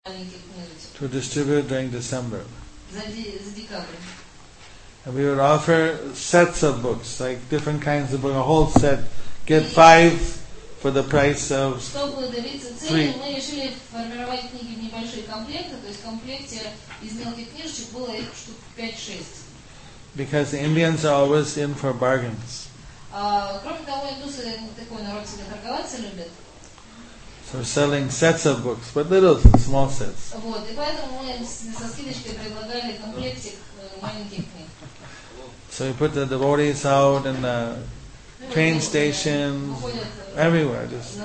to distribute during December. за декабрь. And we would offer sets of books, like different kinds of books, a whole set. Get 5 for the price of Чтобы добиться цели, мы решили формировать книги в небольшие комплекты, то есть в комплекте из мелких книжечек было их штук 5-6. Because the Indians are always in for bargains. Кроме того, индусы такой народ себе торговаться любят. So we're selling sets of books, but little small sets. Вот, и поэтому мы со скидочкой предлагали комплектик маленьких книг. So we put the devotees out in the train station, everywhere, just